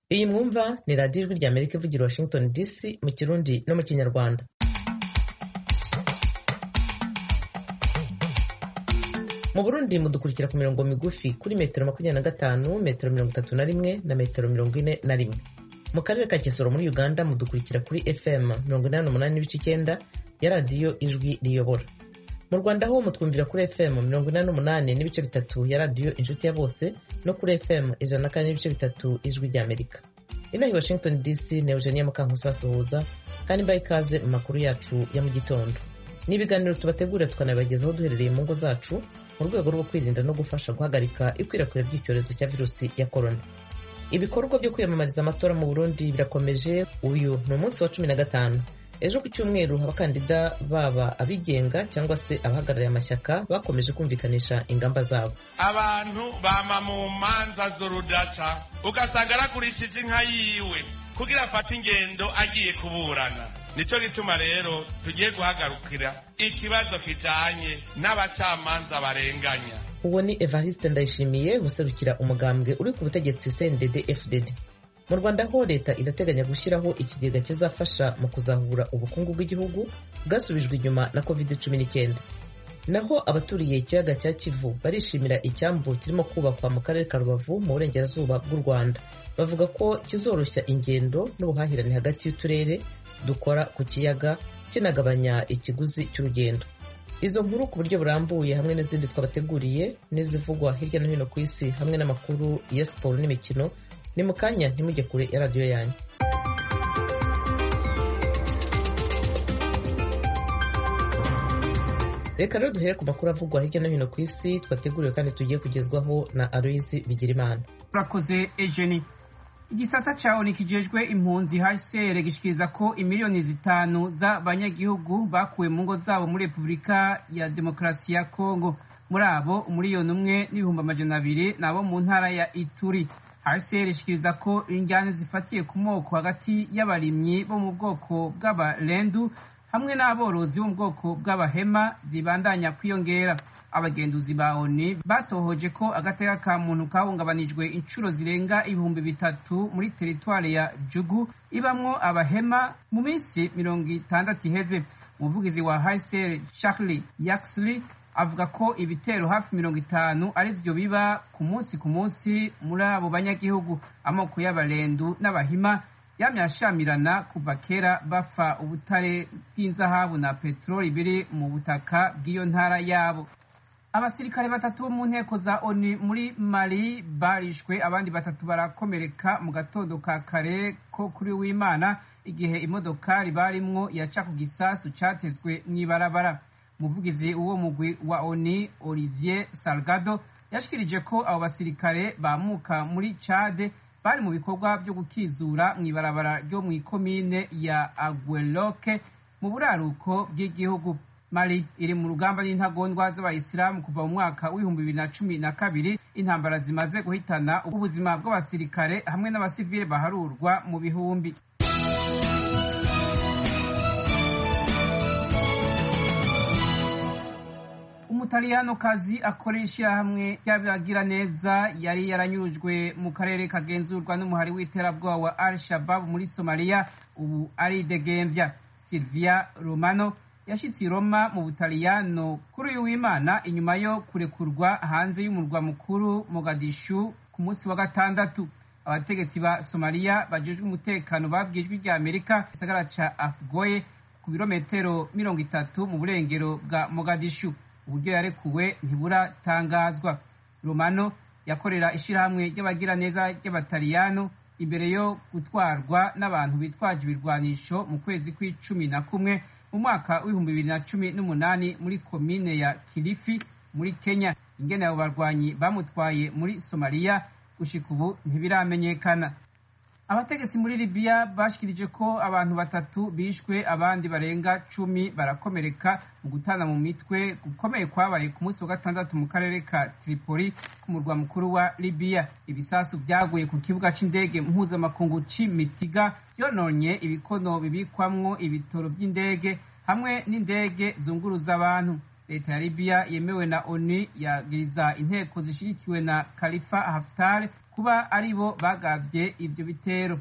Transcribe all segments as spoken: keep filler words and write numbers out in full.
Iyi mwumva ni radiyo ijwi rya Amerika ivugira Washington D C mu Kirundi no mu Kinyarwanda. Mu Burundi mudukurikira ku mirongo migufi kuri metero makumyabiri na gatanu, metero mirongo itatu na rimwe na metero mirongo ine na rimwe. Mu karere ka Kisoro muri Uganda mudukurikira kuri F M mirongo inani n'umunani n'ibice icyenda ya radiyo Ijwi Riyobora. Mu Rwanda ho mutwumvira kuri F M mirongo inani n'umunani n'ibice bitatu ya radiyo Inshuti ya Bose no kuri F M ijana na kane n'ibice bitatu Ijwi rya Amerika. Inahi Washington D C ni Eugenia Mukankusi basuhuza kandi mbaye ikaze mu makuru yacu ya mu gitondo. Ni ibiganiro tubategurira tukanabagezaho duherereye mu ngo zacu mu rwego rwo kwirinda no gufasha guhagarika ikwirakwira ry'icyorezo cya virusi ya corona. Ibikorwa byo kwiyamamariza amatora mu Burundi birakomeje. Uyu ni umunsi wa cumi na gatanu. Ejo ku cyumweru abakandida baba abigenga cyangwa se abahagarariye amashyaka bakomeje kumvikanisha ingamba zabo. Abantu bama mu manza z'urudaca ugasanga aragurishije inka yiwe kugira afate ingendo agiye kuburana. Nico gituma rero tugiye guhagarukira ikibazo kijanye n'abacamanza barenganya. Uwo ni Evariste Ndayishimiye userukira umugambwe uri ku butegetsi C N D D F D D. Mu Rwanda ho leta idateganya gushyiraho ikigega kizafasha mu kuzahura ubukungu bw'igihugu bwasubijwe inyuma na covid cumi n'icyenda. Naho abaturiye ikiyaga cya Kivu barishimira icyambu kirimo kubakwa mu karere ka Rubavu mu burengerazuba bw'u Rwanda. Bavuga ko kizoroshya ingendo n'ubuhahirane hagati y'uturere dukora ku kiyaga kinagabanya ikiguzi cy'urugendo. Izo nkuru ku buryo burambuye hamwe n'izindi twabateguriye n'izivugwa hirya no hino ku isi hamwe n'amakuru ya siporo n'imikino ni mukanya ntimujye kure ya radiyo yanyu. Reka rero duhere ku makuru avugwa hirya no hino ku isi twateguriwe kandi tugiye kugezwaho na Aloise Bigirimana. Urakoze Eugenie. Igisata cawo nikijejwe impunzi H C R gishikiriza ko imiliyoni zitanu z'abanyagihugu bakuwe mu ngo zabo muri Republika ya Demokarasi ya Kongo. Muri abo umuliyoni umwe n'ibihumbi amajana abiri nabo mu ntara ya Ituri. H C R ishikiriza ko injyane zifatiye ku moko hagati y'abarimyi bo mu bwoko bw'abarendu hamwe n'aborozi bo mu bwoko bw'abahema zibandanya kwiyongera. Abagenduzi ba O N U batohoje ko agateka ka muntu kahungabanijwe inshuro zirenga ibihumbi bitatu muri teritwari ya Jugu ibamwo abahema mu minsi mirongo itandatu iheze. Umuvugizi wa H C R Charlie Yaxley avuga ko ibitero hafi mirongo itanu ari byo biba ku munsi ku munsi muri abo banyagihugu. Amoko y'abarendu n'abahima yamye ashamirana kuva kera bafa ubutare bw'inzahabu na peteroli biri mu butaka bw'iyo ntara yabo. Abasirikare batatu bo mu nteko za O N U muri Mali barishwe, abandi batatu barakomereka mu gatondo ka kare ko kuri w'Imana igihe imodokari barimwo yaca ku gisasu catezwe mw'ibarabara. Umuvugizi uwo mugwi wa O N U Olivier Salgado yashikirije ko abo basirikare bamuka muri Chad bari mu bikorwa byo gukizura mw'ibarabara ryo mw'ikomine ya Agueloke mu buraruko bw'igihugu. Mali iri mu rugamba n'intagondwa z'abayisilamu kuva mu mwaka w'ibihumbi bibiri na cumi na kabiri. Intambara zimaze guhitana ubuzima bw'abasirikare hamwe n'abasivile baharurwa mu bihumbi. Umutaliyano kazi akoresha hamwe y'abagira neza yari yaranyurujwe mu karere kagenzurwa n'umuhari w'iterabwoba wa Al-Shabaab muri Somalia ubu ari degembya. Silvia Romano yashitse i Roma mu Butaliyano kuri uyu w'Imana inyuma yo kurekurwa hanze y'umurwa mukuru Mogadishu ku munsi wa gatandatu. Abategetsi ba Somalia bajejwe umutekano babwijwe rya Amerika isagara ca Afgoye ku birometero mirongo itatu mu burengero bwa Mogadishu. Uburyo yarekuwe ntiburatangazwa. Romano yakorera ishirahamwe ry'abagira neza ry'Abataliyano imbere yo gutwarwa n'abantu bitwaje ibirwanisho mu kwezi kw'icumi na kumwe mu mwaka w'ibihumbi bibiri na cumi n'umunani muri komine ya Kilifi muri Kenya. Ingene abo barwanyi bamutwaye muri Somalia gushika ubu ntibiramenyekana. Abategetsi muri Libya bashikirije ko abantu batatu bishwe, abandi barenga cumi barakomereka mu gutana mu mitwe gukomeye kwabaye ku munsi wa gatandatu mu karere ka Tripoli ku murwa mukuru wa Libya. Ibisasu byaguye ku kibuga c'indege mpuzamakungu c'Imitiga yononye ibikono bibikwamwo ibitoro by'indege hamwe n'indege zunguruza abantu. leta ya Libya yemewe na ONU yagiriza inteko zishigikiwe na Khalifa Haftar kuba aribo bagavye ivyo bitero.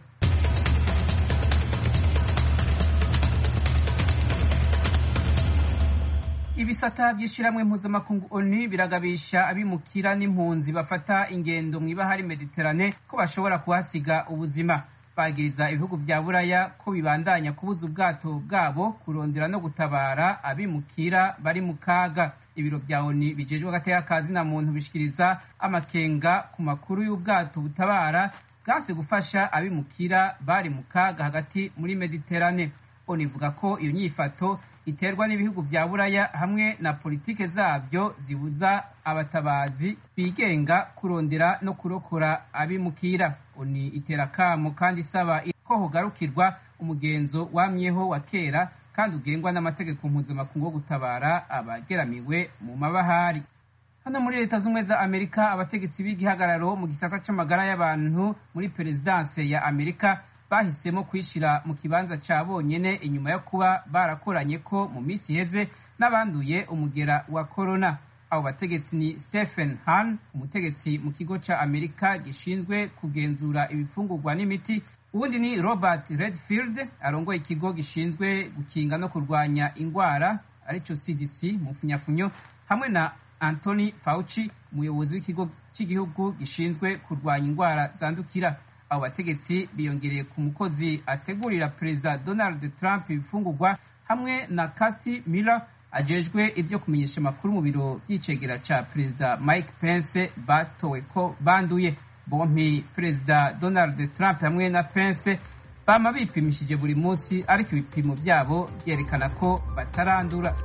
Ibisata by'ishiramwe mpuzamakungu ONU biragabisha abimukira n'impunzi bafata ingendo mw'ibahari Mediterane ko bashobora kuhasiga ubuzima. Bagiriza ibihugu vya Buraya ko bibandanya kubuza ubwato bwabo kurondera no gutabara abimukira bari mu kaga. Ibiro vya ONU bijejwe agateka kazi na muntu bishikiriza amakenga ku makuru y'ubwato butabara bwase gufasha abimukira bari mu kaga hagati muri Mediterane. ONU ivuga ko iyo nyifato iterwa n'ibihugu vya Buraya hamwe na politike zavyo zibuza abatabazi bigenga kurondera no kurokora abimukira. ONU itera kamo kandi isaba ko hogarukirwa umugenzo wamyeho wa kera kandi ugengwa n'amategeko mpuzamakungu yo gutabara abageramiwe mu mabahari. Hano muri Leta Zunze Ubumwe za Amerika, abategetsi b'igihagararo mu gisata c'amagara y'abantu muri perezidanse ya Amerika bahisemo kwishira mu kibanza ca bonyene inyuma yo kuba barakoranye ko mu misi iheze n'abanduye umugera wa corona. Abo bategetsi ni Stephen Hahn, umutegetsi mu kigo ca Amerika gishinzwe kugenzura ibifungurwa n'imiti, ubundi ni Robert Redfield arongoye ikigo gishinzwe gukinga no kurwanya ingwara arico C D C mu funyafunyo, hamwe na Anthony Fauci, umuyobozi w'ikigo cy'igihugu gishinzwe kurwanya ingwara zandukira. Abo bategetsi biyongereye ku mukozi ategurira Perezida Donald Trump ibifungurwa hamwe na Kathy Miller ajejwe ibyo kumenyesha amakuru mu biro by'icegera ca Perezida Mike Pence batowe ko banduye. Bompi Perezida Donald Trump hamwe na Pence bama bipimishije buri munsi, ariko ibipimo byabo byerekana ko batarandura.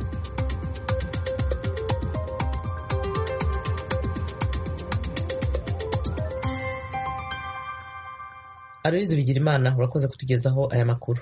Aloyizi Bigirimana, urakoze kutugezaho aya makuru.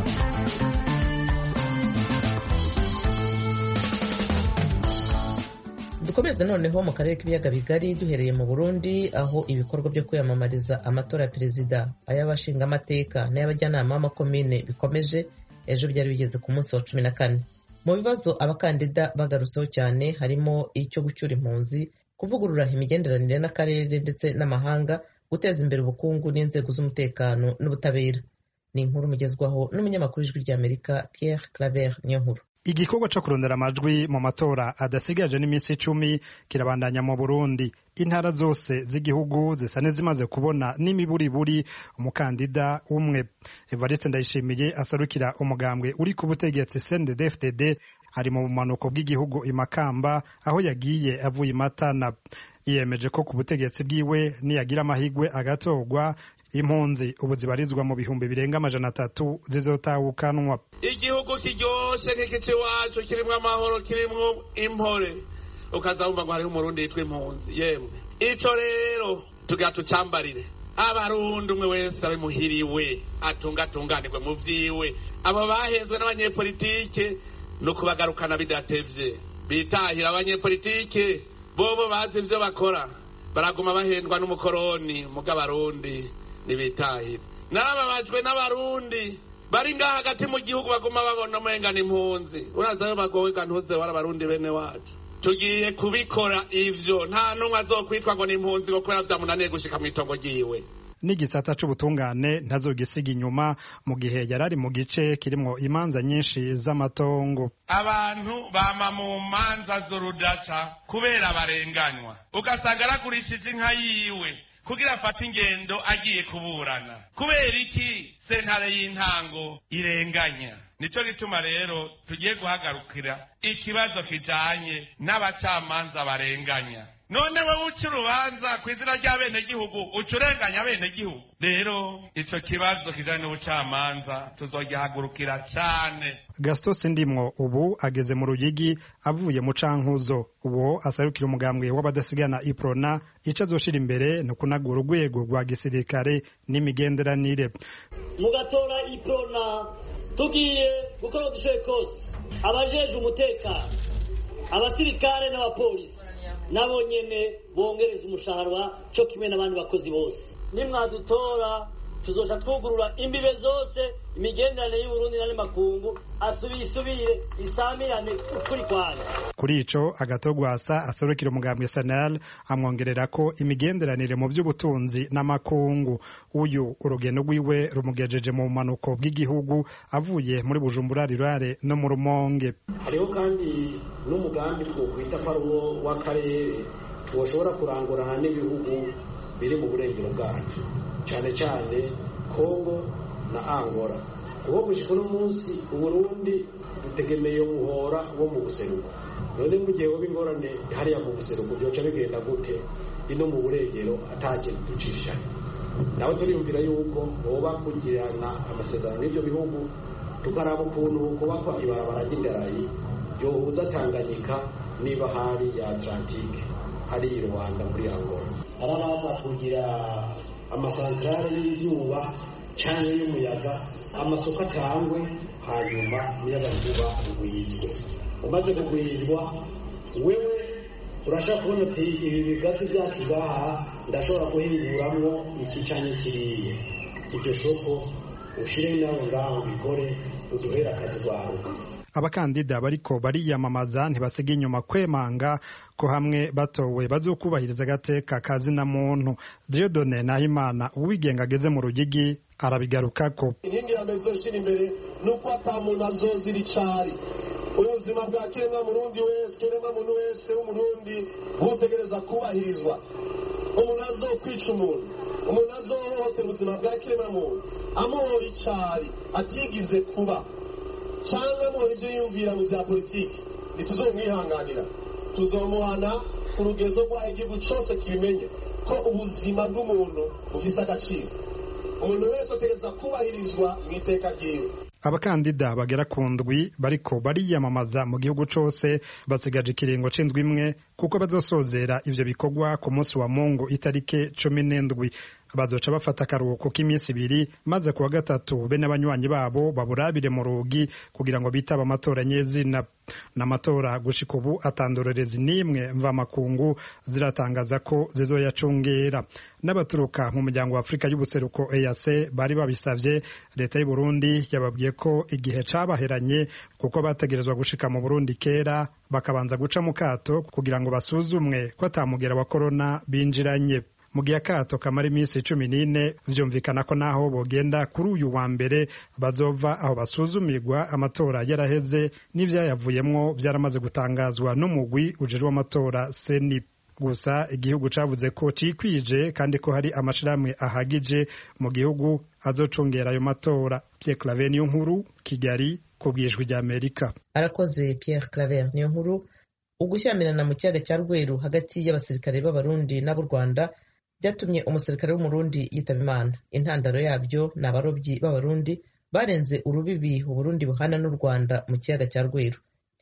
Dukomeza noneho mu karere k'ibiyaga bigari, duhereye mu Burundi aho ibikorwa byo kwiyamamariza amatora ya perezida, ay'abashingamateka n'ay'abajyanama b'amakomine bikomeje. Ejo byari bigeze ku munsi wa cumi na kane. Mu bibazo abakandida bagarutseho cyane harimo icyo gucyura impunzi, kuvugurura imigenderanire n'akarere ndetse n'amahanga, guteza imbere ubukungu n'inzego z'umutekano n'ubutabera. Ni inkuru mugezwaho n'umunyamakuru w'ijwi ry'Amerika Pierre Claver Niyonkuru. Igikorwa cyo kurondera amajwi mu matora adasigaje n'iminsi icumi kirabandanya mu Burundi. Intara zose z'igihugu zisa nezimaze kubona n'imiburiburi umukandida umwe. Evariste Ndayishimiye asarukira umugambwe uri ku butegetsi C N D D F D D ari mu bumanuko bw'igihugu Imakamba, aho yagiye avuye Matana. Yiyemeje ko ku butegetsi bwiwe niyagira amahigwe agatorwa, impunzi ubu zibarizwa mu bihumbi birenga amajana atatu zizotawukanwa. Igihugu kiryoshe nk'iki wacu kirimwo amahoro, kirimwo impore, ukazabumva ngo hariho umurundi yitwa impunzi. Yemwe ico rero tugira tucambarire abarundi, umwe wese abe muhiriwe atungatunganirwe mu vyiwe. Abo bahezwe n'abanyepolitike no kubagarukana bidatevye, bitahira abanyepolitike bobo bazi ivyo bakora, baraguma bahendwa n'umukoroni. Muga Barundi nibitahira. Narababajwe n'abarundi bari ngaha hagati mu gihugu baguma babona umenga n'impunzi. Urazayo bagowe gantuze wara Barundi bene wacu. Tugiye kubikora ivyo, nta numwe azokwitwa ngo n'impunzi ngo kubera vyamunaniye gushika mw'itongo ryiwe. N'igisata c'ubutungane ntazogisiga inyuma mu gihe yarari mu gice kirimwo imanza nyinshi z'amatongo. Abantu bama mu manza z'urudaca kubera barenganywa, ugasanga aragurishije inka yiwe kugira afate ingendo agiye kuburana. Kubera iki? Sentare y'intango irenganya. Nico gituma rero tugiye guhagarukira ikibazo kijanye n'abacamanza barenganya. None we uca urubanza kw'izina ry'abene gihugu ucurenganya abene gihugu. Rero ico kibazo kijanye n'ubucamanza tuzogihagurukira cyane. Gaston Sindimwo ubu ageze mu Ruyigi avuye mu Cankuzo. Uwo asarukira umugambwe w'abadasigana Iprona, ico azoshira imbere no kunagura urwego rwa gisirikare n'imigenderanire. Mugatora Iprona tugiye gukora udushoboye kose, abajeje umutekano, abasirikare n'abapolisi nabo nyene bongereza umushahara cyo kimwe n'abandi bakozi bose. Nimwadutora tuzoca twugurura imbibe zose, imigenderanire y'Uburundi n'andi makungu asubiye isubire isamirane ukuri kwana. Kuri ico Agatogwasa asorokira umugambwe S N L amwongerera ko imigenderanire mu by'ubutunzi n'amakungu. Uyu urugendo rwiwe rumugejeje mu manuko bw'igihugu avuye muri Bujumbura, Rirare no mu Rumonge. Hariho kandi n'umugambi twokwita paruno w'akarere twoshobora kurangurana n'ibihugu biri mu burengero bwacu, cyane cyane Kongo na Angola. Uwo gushika no munsi Uburundi dutegemeye umuhora wo mu buseruko. None mu gihe wowe ingorane hariya mu buseruko byoca bigenda gute ino mu burengero ataje ducisha. Nawe turiyumvira yuko boba kugirana amasezerano n'ibyo bihugu tukaraba ukuntu kubakwa ibarabara ry'indarayi yohuza Tanganyika niba hari ya Atlantique hari i Rwanda muri Angola. Arabaza kugira amasantrale y'izuba cyangwa y'umuyaga, amasoko atangwe, hanyuma umuyagankuba ugwizwe. Umaze kugwizwa wewe urashaka kubona ati ibi bigazi byacu gaha ndashobora kuhinguramwo iki cyane kiriye. Iryo soko ushire nawe ngaho bikore uduhera akazi kwawe. Abakandida bariko bariyamamaza ntibasiga inyuma kwemanga ko hamwe batowe bazokubahiriza agateka kazi na muntu. Dieudonne Nahimana uwigenga ageze mu Rugigi arabigarukako. Inkingi ya mezo shira imbere nuko atamuntu azozira icari. Ubuzima bwa kiremwa murundi wese, kiremwa muntu wese w'umurundi butegereza kubahirizwa. Umuntu azokwica umuntu, umuntu azohohotera ubuzima bwa kiremwa muntu amuhora icari atigize kuba cyangwa mu ivyo yumvira mu bya politiki, ntituzomwihanganira. Tuzomuhana ku rugezo rwa igihugu cyose kibimenye ko ubuzima bw'umuntu bufise agaciro. Umuntu wese ategereza kubahirizwa mu iteka ryiwe. Abakandida bagera ku ndwi bariko bariyamamaza mu gihugu cose basigaje ikiringo c'indwi imwe kuko bazosozera ivyo bikorwa ku munsi wa Mungu itarike cumi n'indwi. Bazoca bafata akaruhuko k'iminsi ibiri maze kuwa gatatu bene abanywanyi babo baburabire mu rugi kugira ngo bitaba amatora nyezina. N'amatora gushika ubu atandorerezi nimwe mva makungu ziratangaza ko zizoyacungera. N'abaturuka mu muryango wa Afrika y'ubuseruko E A C bari babisavye, leta y'u Burundi yababwiye ko igihe cabaheranye kuko bategerezwa gushika mu Burundi kera bakabanza guca mu kato kugira ngo basuzumwe ko atamugera wa corona binjiranye. Mu gihe akato kamara iminsi cumi n'ine vyumvikana ko naho bogenda kuri uyu wa mbere bazova aho basuzumirwa amatora yaraheze n'ivyayavuyemwo vyaramaze gutangazwa n'umugwi ujejwe amatora Seni. Gusa igihugu cavuze ko cikwije kandi ko hari amashirahamwe ahagije mu gihugu azocungera ayo matora. Pierre Claver niyo nkuru, Kigali, kubwijwi rya Amerika. Arakoze Pierre Claver niyo nkuru. Ugushyamirana mu kiyaga cya Rweru hagati y'abasirikare b'Abarundi n'ab'u Rwanda byatumye umusirikare w'umurundi yitaba Imana. Intandaro yabyo ni abarobyi b'Abarundi barenze urubibi Uburundi buhana n'u Rwanda mu kiyaga cya Rweru.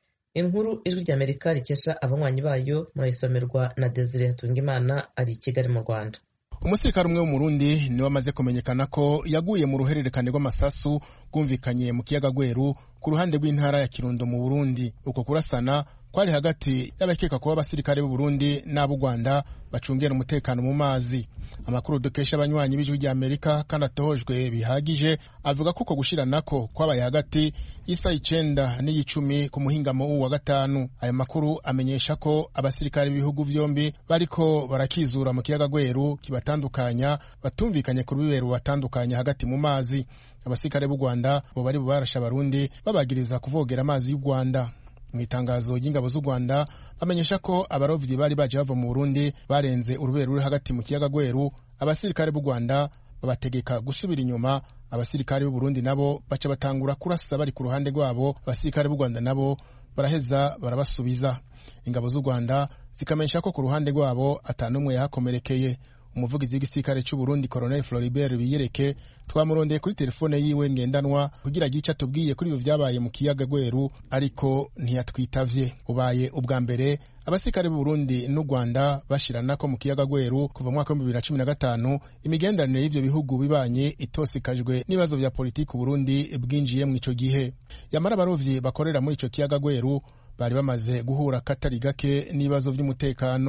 Inkuru ijwi rya Amerika rikesha abanywanyi bayo murayisomerwa na Desire Hatungimana ari i Kigali mu Rwanda. Umusirikare umwe w'umurundi niwe amaze kumenyekana ko yaguye mu ruhererekane rw'amasasu rwumvikanye mu kiyaga Rweru ku ruhande rw'intara ya Kirundo mu Burundi. Uko kurasana kwari hagati y'abakeka kuba abasirikare b'u Burundi n'ab'u Rwanda bacungera umutekano mu mazi. Amakuru dukesha abanywanyi b'ijwi rya Amerika kandi atohojwe bihagije avuga ko uko gushiranako kwabaye hagati y'isa icenda n'iyicumi ku muhingamo wa gatanu. Aya makuru amenyesha ko abasirikare b'ibihugu vyombi bariko barakizura mu kiyaga Rweru kibatandukanya batumvikanye ku rubibero batandukanya hagati mu mazi. Abasirikare b'u Rwanda bo bari barasha Abarundi babagiriza kuvogera amazi y'u Rwanda. Mu itangazo ry'ingabo z'u Rwanda bamenyesha ko abarovyi bari baje bava mu Burundi barenze urubero ruri hagati mu kiyaga Rweru. Abasirikare b'u Rwanda babategeka gusubira inyuma, abasirikare b'u Burundi nabo baca batangura kurasa bari ku ruhande rwabo, abasirikare b'u Rwanda nabo baraheza barabasubiza. Ingabo z'u Rwanda zikamenyesha ko ku ruhande rwabo atanumwe yahakomerekeye. Umuvugizi w'igisirikare cy'u Burundi Colonel Floribert Biyereke twamurondeye kuri telefone yiwe ngendanwa kugira gica tubwiye kuri ibyo vyabaye mu kiyaga Rweru ariko ntiyatwitavye. Ubaye ubwa mbere abasirikare b'u Burundi n'u Rwanda bashirana ko mu kiyaga Rweru kuva mu mwaka wa bibiri na cumi na gatanu. Imigenderanire y'ivyo bihugu bibanye itosikajwe n'ibibazo vya politiki u Burundi bwinjiye mu ico gihe. Yamara abarovyi bakorera muri ico kiyaga Rweru bari bamaze guhura katari gake n'ibibazo vy'umutekano.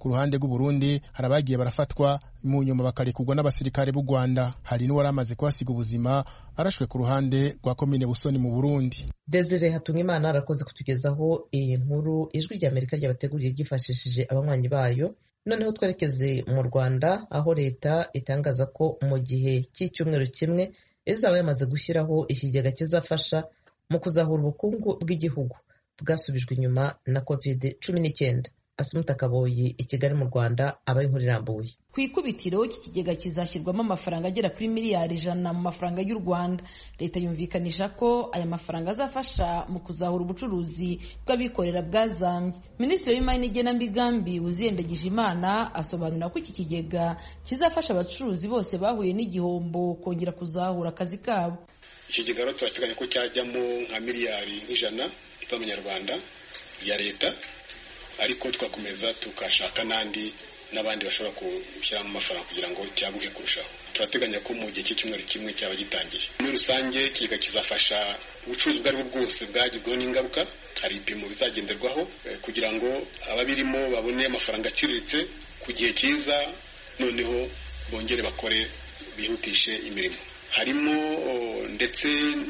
ku ruhande rw'u Burundi hari abagiye barafatwa mu nyuma bakarekurwa n'abasirikare b'u Rwanda. Hari n'uwari amaze kuhasiga ubuzima arashwe ku ruhande rwa komine Busoni mu Burundi. Desire Hatungimana arakoze kutugezaho iyi nkuru ijwi rya Amerika ryabateguriye ryifashishije abanywanyi bayo. Noneho twerekeze mu Rwanda aho leta itangaza ko mu gihe cy'icyumweru kimwe izaba yamaze gushyiraho ikigega kizafasha mu kuzahura ubukungu bw'igihugu bwasubijwe inyuma na covid cumi n'icyenda. Asumta Kaboyi i Kigali mu Rwanda abaye inkuru irambuye. Ku ikubitiro iki kigega kizashyirwamo amafaranga agera kuri miliyari ijana mu mafaranga y'u Rwanda. Leta yumvikanisha ko aya mafaranga azafasha mu kuzahura ubucuruzi bw'abikorera bwazambye. Minisitiri w'Imari n'Igenamigambi Uziyendagije Imana asobanura ko iki kigega kizafasha abacuruzi bose bahuye n'igihombo kongera kuzahura akazi kabo. Iki kigega rero turateganya ko cyajyamo nka miliyari nk'ijana z'amanyarwanda ya leta, ariko twakomeza tukashaka n'andi n'abandi bashobora gushyiramo amafaranga kugira ngo cyaguke kurushaho. Turateganya ko mu gihe cy'icyumweru kimwe cyaba gitangiye. Muri rusange ikigega kizafasha ubucuruzi ubwo aribwo bwose bwagizweho n'ingaruka. Hari ibipimo bizagenderwaho kugira ngo ababirimo babone amafaranga aciriritse ku gihe cyiza, noneho bongere bakore bihutishe imirimo. Harimo ndetse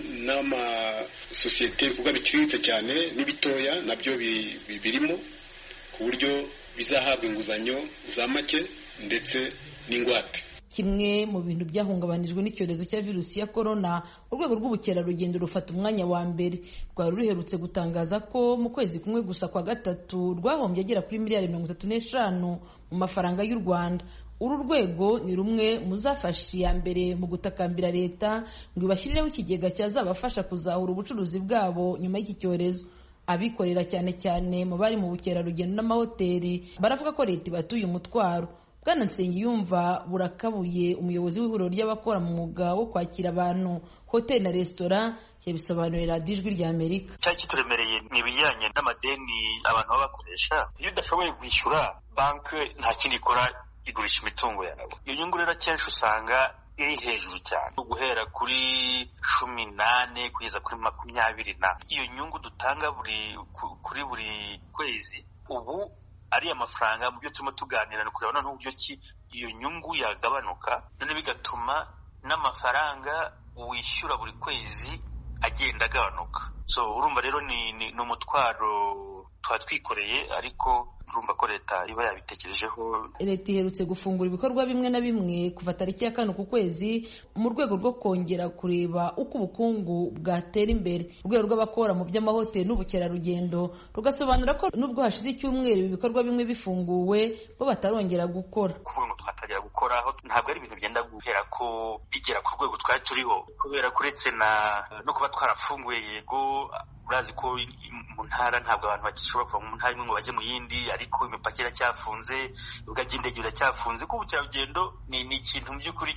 n'amasosiyete ibikorwa biciriritse cyane n'ibitoya nabyo birimo ku buryo bizahabwa inguzanyo za make ndetse n'ingwate. Kimwe mu bintu byahungabanijwe n'icyorezo cya virusi ya corona, urwego rw'ubukerarugendo rufata umwanya wa mbere. Rwari ruherutse gutangaza ko mu kwezi kumwe gusa kwa gatatu rwahombye agera kuri miliyari mirongo itatu n'eshanu mu mafaranga y'u Rwanda. Uru rwego ni rumwe muzafasha iya mbere mu gutakambira leta ngo ibashyirireho ikigega cyazabafasha kuzahura ubucuruzi bwabo nyuma y'iki cyorezo. Abikorera cyane cyane mu bari mu bukerarugendo n'amahoteli baravuga ko leta ibatuye umutwaro. Bwana Nsengiyumva Burakabuye, umuyobozi w'ihuriro ry'abakora mu mwuga wo kwakira abantu hoteli na resitora, yabisobanurira Ijwi rya Amerika. Cyari kituremereye ni ibijyanye n'amadeni abantu baba bakoresha. Iyo udashoboye kwishyura, banki nta kindi ikora, igurisha imitungo yawe. Iyo nyungu rero akenshi usanga iri hejuru cyane, guhera kuri cumi nane kugeza kuri makumyabiri na. Iyo nyungu dutanga buri kuri buri kwezi, ubu ari amafaranga mu byo turimo tuganira no kureba noneho uburyo ki iyo nyungu yagabanuka, none bigatuma n'amafaranga wishyura buri kwezi agenda agabanuka. So urumva rero ni ni umutwaro twatwikoreye, ariko urumva ko leta iba yabitekerejeho. Leta iherutse gufungura ibikorwa bimwe na bimwe kuva tariki ya kane ku kwezi mu rwego rwo kongera kureba uko ubukungu bwatera imbere. Urwego rw'abakora mu by'amahoteli n'ubukerarugendo rugasobanura ko nubwo hashize icyumweru ibi bikorwa bimwe bifunguwe bo batarongera gukora. Kuvuga ngo twatagera gukoraho ntabwo ari ibintu byenda guhera ko bigera ku rwego twari turiho, kubera kuretse na no kuba twarafunguye, yego urazi ko mu ntara ntabwo abantu bakishobora kuva mu ntara imwe ngo bajye mu yindi, ariko imipaka iracyafunze, ibibuga by'indege biracyafunze. Ko ubukerarugendo ni ikintu mu by'ukuri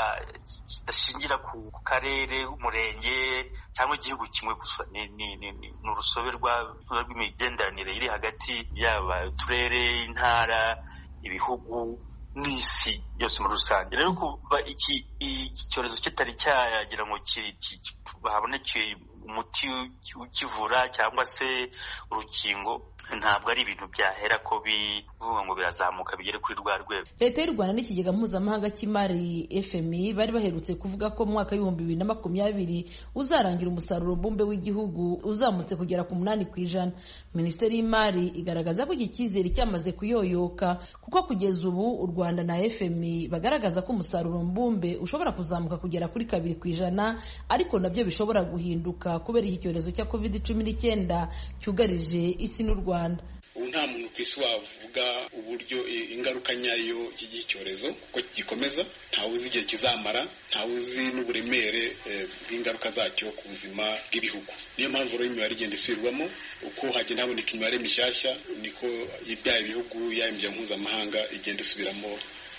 kidashingira ku karere, umurenge cyangwa igihugu kimwe gusa. Ni urusobe rw'imigenderanire iri hagati y'aba turere, intara, ibihugu n'isi yose muri rusange. Rero kuva iki cyorezo kitari cyagira ngo haboneke umuti ukivura cyangwa se urukingo, ntabwo ari ibintu byahera ko bivuga ngo birazamuka bigere kuri rwa rwego. Leta y'u Rwanda n'ikigega mpuzamahanga cy'imari F M I bari baherutse kuvuga ko mu mwaka w'ibihumbi bibiri na makumyabiri uzarangira umusaruro mbumbe w'igihugu uzamutse kugera ku munani ku ijana. Minisiteri y'Imari igaragaza ko iki cyizere cyamaze kuyoyoka, kuko kugeza ubu u Rwanda na F M I bagaragaza ko umusaruro mbumbe ushobora kuzamuka kugera kuri kabiri ku ijana, ariko nabyo bishobora guhinduka kubera iki cyorezo cya covid cumi n'icyenda cyugarije isi n'u Rwanda. Ubu nta muntu ku isi wavuga uburyo ingaruka nyayo y'iki cyorezo kuko gikomeza, ntawe uzi igihe kizamara, ntawe uzi n'uburemere bw'ingaruka zacyo ku buzima bw'ibihugu. Niyo mpamvu rero imibare igenda isubirwamo, uko hagenda haboneka imibare mishyashya niko ibyaha ibihugu yaba imiryango mpuzamahanga igenda isubiramo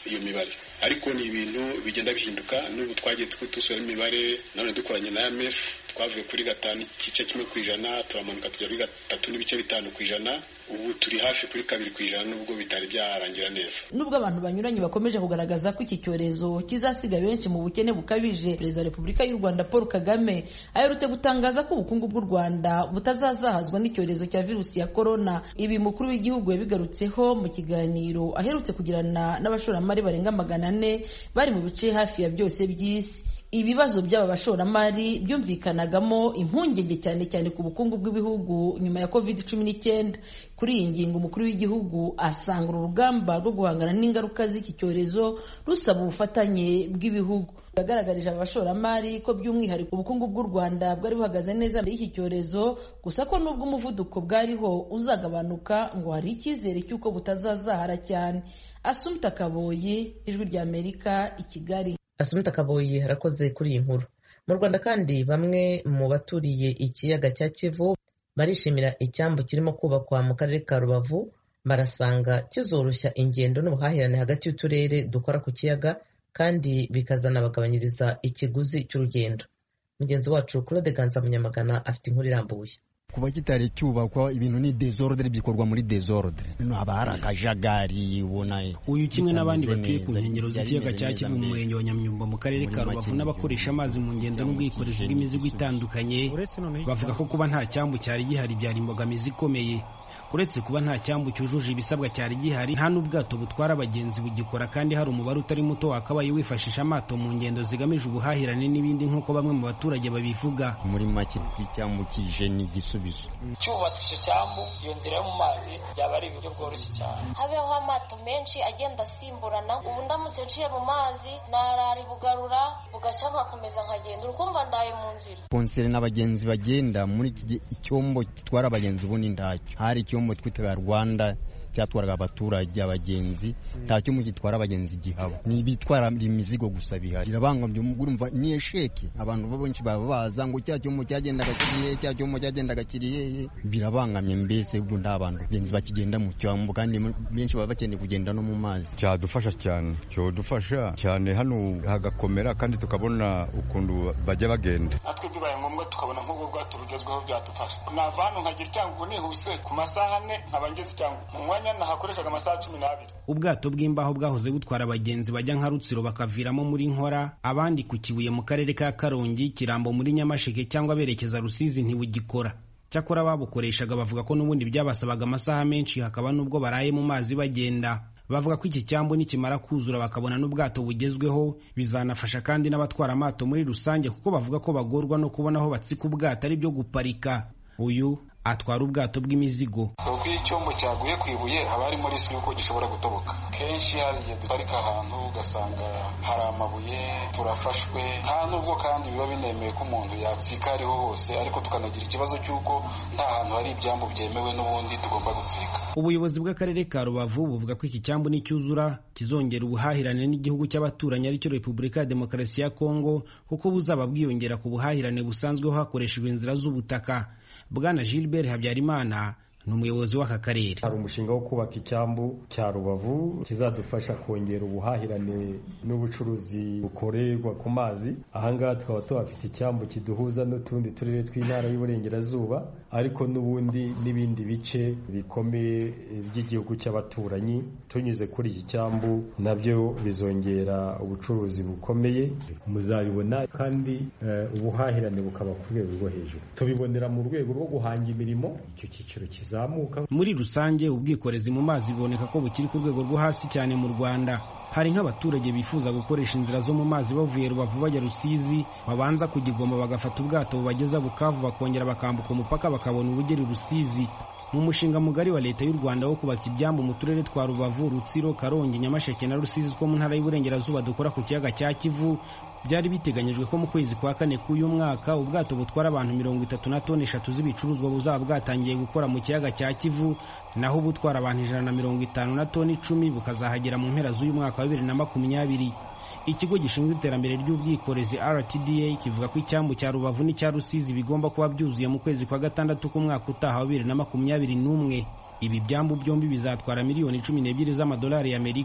iyo mibare, ariko ni ibintu bigenda bihinduka. N'ubu twagiye dusubira imibare none dukoranye na I M F, twavuye kuri gatanu igice kimwe ku ijana turamanuka tujya kuri gatatu n'ibice bitanu ku ijana, ubu turi hafi kuri kabiri ku ijana nubwo bitari byarangira neza. Nubwo abantu banyuranye bakomeje kugaragaza ko iki cyorezo kizasiga benshi mu bukene bukabije, Perezida wa Repubulika y'u Rwanda Paul Kagame aherutse gutangaza ko ubukungu bw'u Rwanda butazazahazwa n'icyorezo cya virusi ya corona. Ibi mukuru w'igihugu yabigarutseho mu kiganiro aherutse kugirana n'abashoramari barenga magana ane bari mu bice hafi ya byose by'isi. Ibibazo by'aba bashoramari byumvikanagamo impungenge cyane cyane ku bukungu bw'ibihugu nyuma ya covid cumi n'icyenda. Kuri iyi ngingo umukuru w'igihugu asanga uru rugamba rwo guhangana n'ingaruka z'iki cyorezo rusaba ubufatanye bw'ibihugu. Yagaragarije abashoramari ko by'umwihariko ubukungu bw'u Rwanda bwari buhagaze neza muri iki cyorezo, gusa ko nubwo umuvuduko bwariho uzagabanuka ngo hari icyizere cy'uko butazazahara cyane. Assumpta Kaboyi, Ijwi ry'Amerika, i Kigali. Assumpta Kaboyi harakoze kuri iyi nkuru. Mu Rwanda kandi bamwe mu baturiye ikiyaga cya Kivu barishimira icyambu kirimo kubakwa mu karere ka Rubavu, barasanga kizoroshya ingendo n'ubuhahirane hagati y'uturere dukora ku kiyaga kandi bikazanabagabanyiriza ikiguzi cy'urugendo. Mugenzi wacu Claude Ganza Munyamagana afite inkuru irambuye. Kuba kitari cyubakwa ibintu ni desordre, bikorwa muri desordre, no habara akajagari ubona. Uyu kimwe n'abandi batuye ku nkengero z'ikiyaga cya Kivu mu murenge wa Nyamyumba mu karere ka Rubavu n'abakoresha amazi mu ngendo n'ubwikorezi bw'imizigo itandukanye bavuga ko kuba nta cyambu cyari gihari byari imbogamizi ikomeye. Uretse kuba nta cyambu cyujuje ibisabwa cyari gihari, nta n'ubwato butwara abagenzi bugikora, kandi hari umubare utari muto wakabaye wifashisha amato mu ngendo zigamije ubuhahirane n'ibindi nk'uko bamwe mu baturage babivuga. Muri make icyambu kije ni igisubizo. Cyubatswe icyo cyambu, iyo nzira yo mu mazi byaba ari ibyo bworoshye cyane. Habeho amato menshi agenda asimburana, ubu ndamutse nciye mu mazi narari bugarura bugaca nkakomeza nkagenda, urukumva ndaye mu nzira. Konsere n'abagenzi bagenda muri iki icyombo gitwara abagenzi ubundi ndacyo. Hari icyombo twitaga Rwanda cyatwaraga abaturage abagenzi, nta cyombo gitwara abagenzi gihaba, ni bitwara imizigo gusa bihari. Irabangamye, urumva ni esheke, abantu benshi baba baza ngo cya cyombo cyagendaga kiriye, cya cyombo cyagendaga kiriye, birabangamye. Mbese ubwo nta bantu abagenzi bakigenda mu cyombo, kandi benshi baba bakeneye kugenda no mu mazi. Cyadufasha cyane, cyo dufasha cyane hano hagakomera, kandi tukabona ukuntu bajya bagenda. Natwe bibaye ngombwa tukabona nk'ubwo bwato bugezweho byadufasha. Nava hano nkagira cyangwa nihuse ku masaha ane nkaba ngeze cyangwa mu mwanya nahakoreshaga amasaha cumi n'abiri. Ubwato bw'imbaho bwahoze butwara abagenzi bajya nka Rutsiro bakaviramo muri Nkora, abandi ku Kibuye mu karere ka Karongi, Kirambo muri Nyamasheke cyangwa berekeza Rusizi ntibugikora. Cyakora babukoreshaga bavuga ko n'ubundi byabasabaga amasaha menshi, hakaba n'ubwo baraye mu mazi bagenda. Bavuga ko iki cyambu nikimara kuzura bakabona n'ubwato bugezweho bizanafasha kandi n'abatwara amato muri rusange, kuko bavuga ko bagorwa no kubona aho batsika ubwato ari byo guparika. Uyu atwara ubwato bw'imizigo. Uko icyombo cyaguye ku ibuye haba harimo risiki yuko gishobora gutoboka. Kenshi hari igihe duparika ahantu ugasanga hari amabuye, turafashwe, nta nubwo kandi biba binemeye ko umuntu yatsika ariho hose, ariko tukanagira ikibazo cy'uko nta hantu hari ibyambu byemewe n'ubundi tugomba gutsika. Ubuyobozi bw'akarere ka Rubavu buvuga ko iki cyambu nicyuzura kizongera ubuhahirane n'igihugu cy'abaturanyi aricyo Repubulika ya Demokarasi ya Kongo, kuko buzaba bwiyongera ku buhahirane busanzweho hakoreshejwe inzira z'ubutaka. Bwana Gilbert Habyarimana ni umuyobozi w'aka karere. Hari umushinga wo kubaka icyambu cya Rubavu kizadufasha kongera ubuhahirane n'ubucuruzi bukorerwa ku mazi. Ahangaha tukaba tuhafite icyambu kiduhuza n'utundi turere tw'intara y'Uburengerazuba, ariko n'ubundi n'ibindi bice bikomeye by'igihugu cy'abaturanyi. Tunyuze kuri iki cyambu nabyo bizongera ubucuruzi bukomeye, muzabibona, kandi uh, ubuhahirane bukaba ku rwego rwo hejuru. Tubibonera mu rwego rwo guhanga imirimo, icyo cyiciro kiza. Muri rusange ubwikorezi mu mazi biboneka ko bukiri ku rwego rwo hasi cyane mu Rwanda. Hari nk'abaturage bifuza gukoresha inzira zo mu mazi bavuye Rubavu bajya Rusizi, babanza kugigoma bagafata ubwato bubageza Bukavu, bakongera bakambuka umupaka bakabona ubugeri Rusizi. Mu mushinga mugari wa leta y'u Rwanda wo kubaka ibyambu mu turere twa Rubavu, Rutsiro, Karongi, Nyamasheke na Rusizi two mu ntara y'Iburengerazuba dukora ku kiyaga cya Kivu, byari biteganyijwe ko mu kwezi kwa kane k'uyu mwaka ubwato butwara abantu mirongo itatu na toni eshatu z'ibicuruzwa buzaba bwatangiye gukora mu kiyaga cya Kivu, naho butwara abantu ijana na mirongo itanu na toni icumi bukazahagera mu mpera z'uyu mwaka wa bibiri na makumyabiri. Ikigo gishinzwe iterambere ry'ubwikorezi R T D A kivuga ko icyambu cya Rubavu n'icya Rusizi bigomba kuba byuzuye mu kwezi kwa gatandatu k'umwaka utaha wa bibiri na makumyabiri n'umwe. Ibi byambu byombi bizatwara miliyoni cumi n'ebyiri z'amadolari y'Amerika,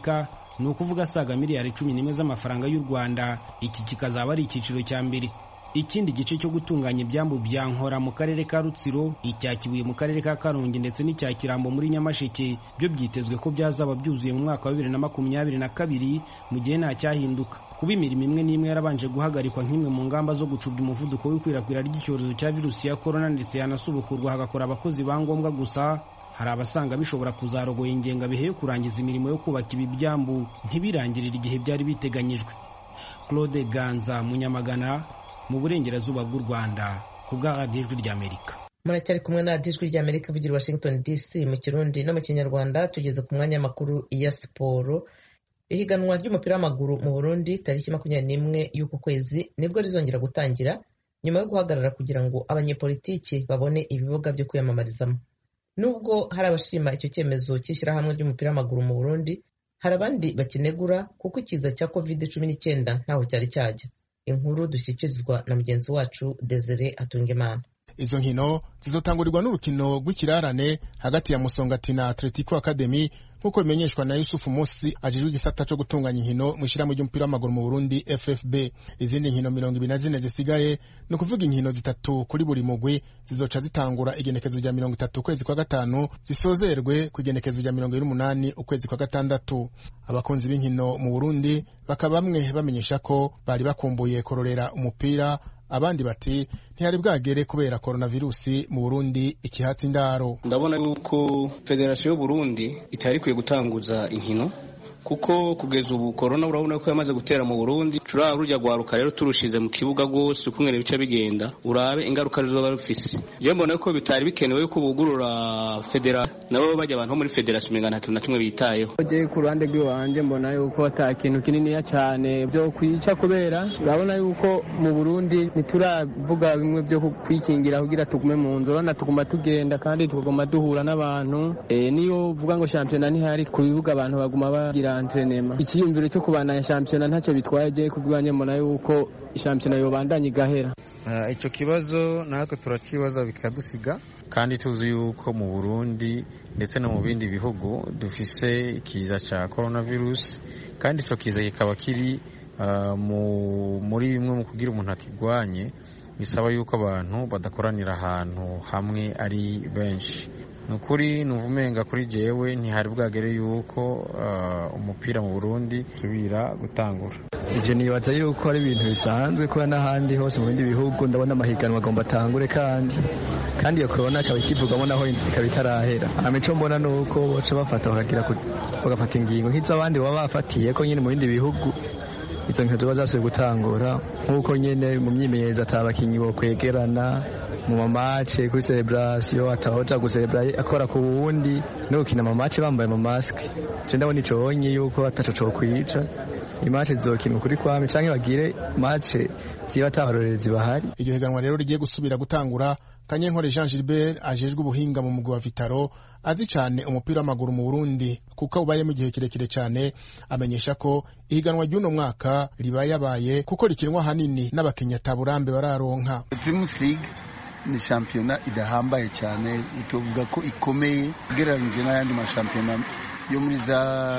ni ukuvuga asaga miliyari cumi n'imwe z'amafaranga y'u Rwanda. Iki kikazaba ari icyiciro cya mbere. Ikindi gice cyo gutunganya ibyambu bya Nkora mu karere ka Rutsiro, icya Kibuye mu karere ka Karongi ndetse n'icya Kirambo muri Nyamasheke byo byitezwe ko byazaba byuzuye mu mwaka wa bibiri na makumyabiri na kabiri mu gihe nta cyahinduka. Kuba imirimo imwe n'imwe yarabanje guhagarikwa nk'imwe mu ngamba zo gucubya umuvuduko w'ikwirakwira ry'icyorezo cya virusi ya korona ndetse yanasubukurwa hagakora abakozi ba ngombwa gusa, hari abasanga bishobora kuzarogoya ingengabihe yo kurangiza imirimo yo kubaka ibi byambu ntibirangirire igihe byari biteganyijwe. Claude Ganza, Munyamagana, mu burengerazuba bw'u Rwanda, ku bwa radiyo ijwi ry'Amerika. Muracyari kumwe na radiyo ijwi ry'Amerika ivugira Washington D C mu Kirundi no mu Kinyarwanda. Tugeze ku mwanya makuru ya siporo. Ihiganwa ry'umupira w'amaguru mu Burundi tariki makumyabiri n'imwe y'uku kwezi nibwo rizongera gutangira nyuma yo guhagarara kugira ngo abanyepolitiki babone ibibuga byo kwiyamamarizamo. Nubwo hari abashima icyo cyemezo cy'ishyirahamwe ry'umupira w'amaguru mu Burundi, hari abandi bakinegura kuko ikiza cya covid cumi n'icyenda ntaho cyari cyajya. Inkuru dushyikirizwa na mugenzi wacu Desire Atungimana. Izo nkino zizotangurirwa n'urukino rw'ikirarane hagati ya Musongati na Atletico Academy nkuko bimenyeshwa na Yusufu Musi ajejwe igisata cyo gutunganya inkino mu ishyirahamwe ry'umupira w'amaguru mu Burundi F F B. Izindi nkino mirongo ibiri na zine zisigaye no kuvuga inkino zitatu kuri buri mugwi zizoca zitangura igenekezo rya mirongo itatu ukwezi kwa gatanu zisozerwe ku igenekezo rya mirongo ine n'umunani ukwezi kwa gatandatu. Abakunzi b'inkino mu Burundi bakaba bamwe bamenyesha ko bari bakumbuye kororera umupira, abandi bati ntihari bwagere kubera coronavirusi mu Burundi ikihatsi ndaro. Ndabona yuko Federation y'u Burundi itari kwiye gutanguza inkino kuko kugeza ubu corona urabona ko yamaze gutera mu Burundi. Turaba rujya gwaruka rero turushize mu kibuga gose ukumwe bice bigenda urabe ingaruka zizoba rufise. Je mbona ko bitari bikenewe yuko bugurura Federation nabo bajya abantu muri Federation mengana kintu na kimwe bitayeho. Je ku ruhande rw'iwanje mbona yuko ata kintu kinini ya cyane byo kwica kubera urabona yuko mu Burundi nituravuga bimwe byo kwikingira kugira tugume mu nzu, urabona tuguma tugenda kandi tuguma duhura n'abantu. E, niyo uvuga ngo championnat ntihari ku bibuga abantu baguma bagira entrenema. Ikiyumviro cyo kubana ya championnat ntacyo bitwaye. Je kubwanye mbona yuko championnat yobandanye igahera. Uh, icyo kibazo natwe turakibaza bikadusiga kandi tuzi yuko mu Burundi ndetse no mu bindi bihugu dufise ikiza ca coronavirus kandi ico kiza kikaba kiri uh, mu muri bimwe mu kugira umuntu akigwanye bisaba yuko abantu badakoranira ahantu hamwe ari benshi. Nukuri nuvumenga kuri jewe ntihari bwagere yuko uh, umupira mu Burundi subira gutangura. Ije nibaza yuko ari ibintu bisanzwe kuba n'ahandi hose mu bindi bihugu ndabona amahiganwa agomba atangure kandi kandi iyo corona akaba ikivugamo naho ikaba itarahera. Amico mbona nuko boca bafata bakagira bagafata ingingo nk'iz'abandi baba bafatiye ko nyine mu bindi bihugu izo nkino ziba zasubiye gutangura nk'uko nyine mu myimenyerezo atabakinyi bo kwegerana mu mamace kuri celebration atahoja gucelebra akora ku wundi no gukina mamace bambaye amamasike. Je ndabona ico honye yuko ataco cyo kwica imace zokina kuri kwame canke bagire mace ziba atabarorerezi bahari. Iryo higanwa rero rigiye gusubira gutangura. Kanyenkore Jean Gilbert ajejwe ubuhinga mu mugwi wa Vitaro azi cyane umupira w'amaguru mu Burundi kuko ubaye mu gihe kirekire cyane, amenyesha ko ihiganwa ry'uno mwaka ribaye yabaye kuko rikinwa hanini n'abakenya taburambe bararonka. Primus League ni shampiyona idahambaye cyane, utovuga ko ikomeye ugereranyije n'ayandi mashampiyona yo muri za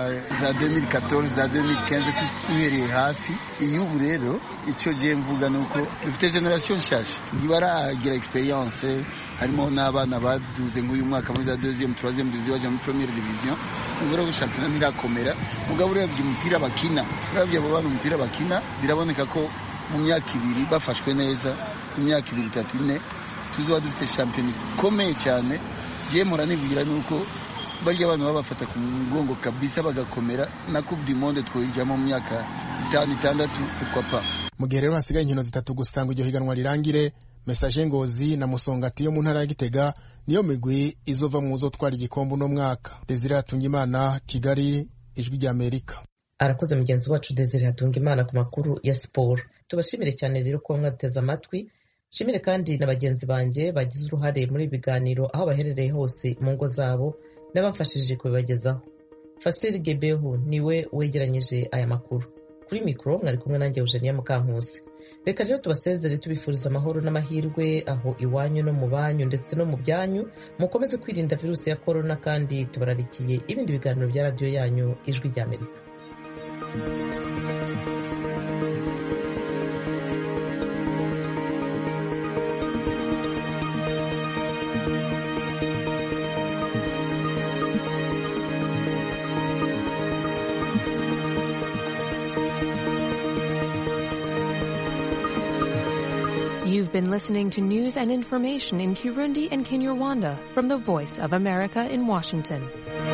za deux mille quatorze za deux mille quinze tuhereye hafi. Iyo ubu rero icyo je mvuga nuko dufite generation nshasha ntibaragira experience, harimo n'abana baduze ngo uyu mwaka muri za deuxième troisième division baje muri première division. Ngoro ko shampiyona ntirakomera mugabo urebye umupira bakina, urebye abo bana umupira bakina biraboneka ko mu myaka ibiri bafashwe neza, mu myaka ibiri itatu ine tuzoba dufite shampiyona ikomeye cyane. Je mora nibugira nuko barya abantu babafata ku mugongo kabisa bagakomera na Coupe du Monde twoyijamo mu myaka itanu itandatu ukwa pa. Mu gihe rero hasigaye inkino zitatu gusanga iryo higanwa rirangire, Message Ngozi na Musongati yo mu ntara ya Gitega niyo migwi izova mu uzotwara igikombe no mwaka. Desire Atungimana, Kigali, Ijwi rya Amerika. Arakoze mugenzi wacu Desire Atungimana ku makuru ya siporo. Tubashimire cyane rero ko mwateze amatwi. Shimire kandi na bagenzi banjye bagize uruhare muri biganiro aho baherereye hose mu ngo zabo n'abafashije kubibagezaho. Fasiri Gebehu niwe wegeranyije aya makuru. Kuri mikro mwari kumwe nanjye Eugenia Mukankusi. Reka rero tubasezere tubifuriza amahoro n'amahirwe aho iwanyu no mu banyu ndetse no mu byanyu, mukomeze kwirinda virusi ya corona kandi tubararikiye ibindi biganiro bya radio yanyu Ijwi rya Amerika. You've been listening to news and information in Kirundi and Kinyarwanda from the Voice of America in Washington.